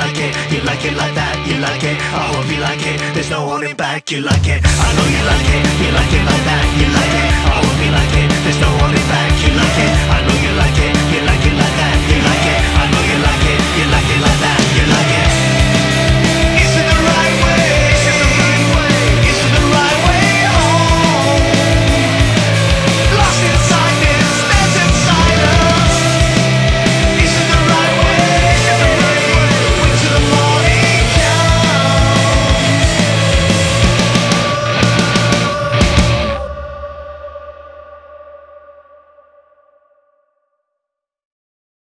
like it. You like it like that, you like it. I hope you like it, there's no holding back. You like it, I know you like it. You like it like that, you like it. I hope you like it, there's no holding back. You like it, I know you like it. You like it like that, you like it. I know you like it. You like it like